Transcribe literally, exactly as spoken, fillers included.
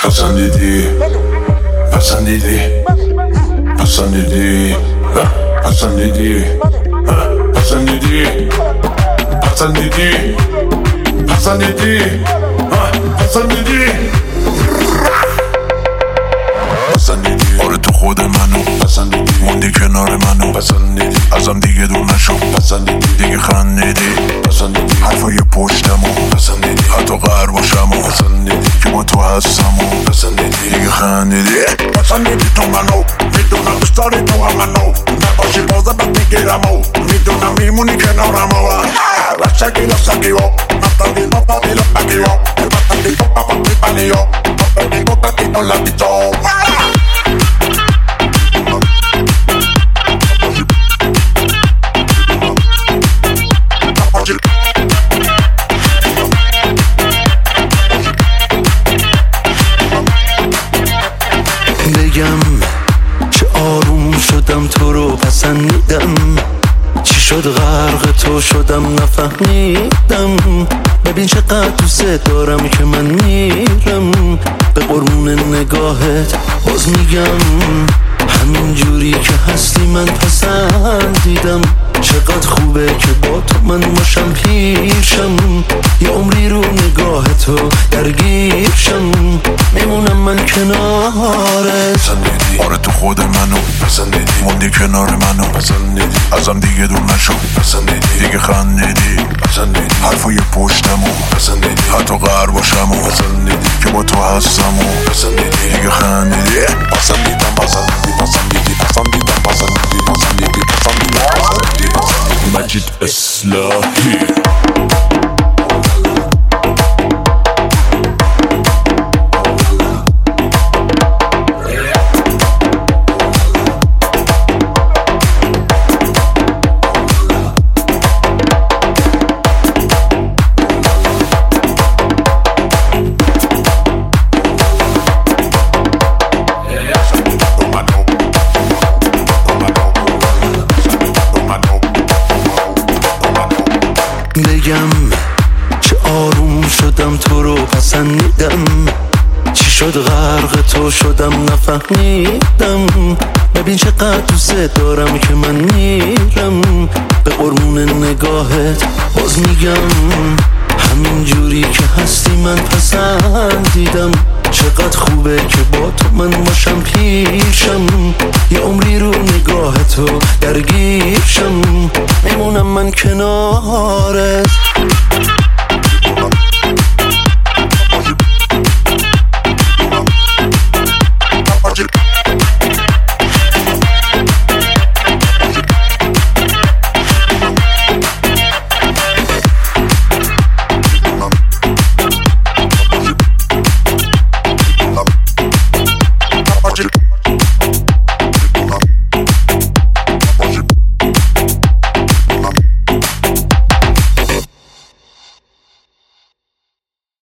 پسندیدی پسندیدی پسندیدی پسندیدی پسندیدی پسندیدی پسندیدی پسندیدی پسندیدی آره تو خود منو پسندیدی موندی کنار منو پسندیدی ازم دیگه دور نشو پسندیدی دیگه خندیدی پسندیدی حرفای پشتمو پسندیدی حتی غر باشمو پسندیدی که با تو هستمو پسندیدی دیگه خندیدی پسندیدی تو منو میدونم دوست داری تو هم منو نباشی بازم بد میگیرمو میدونم میمونی کنارمو رسکی رسکیو نفتادی نفتادی لپکیو البتندی تو پاپا میپنیو نفتادی بودتی تو لبیتو بگم چه آروم شدم تو رو پسندیدم چی شد غرق تو شدم نفهمیدم ببین چقدر دوست دارم که من میرم به قربون نگاهت باز میگم همین جوری که هستی من پسندیدم چقدر خوبه که با تو من باشم پیشم یه عمری رو نگاه تو درگیرشم میمونم من کنارت پسندیدی آره تو خود منو پسندیدی موندی کنار منو پسندیدی ازم دیگه دور نشو پسندیدی دیگه خندیدی پسندیدی حرفای پشتمو پسندیدی حتی غر باشمو پسندیدی که با تو هستمو پسندیدی دیگه خندیدی پسندیدم پسندیدی پسندیدی پسندیدم پسندیدی پسندیدی پسندیدی پسندیدی مجید اصلاحی بگم چه آروم شدم تو رو پسندیدم چی شد غرق تو شدم نفهمیدم ببین چقدر دوست دارم که من میرم به قربون نگاهت باز میگم همین جوری که هستی من پسندیدم چقدر خوبه که با تو من باشم پیشم یه عمری رو نگاه تو درگیرشم میمونم من کنارت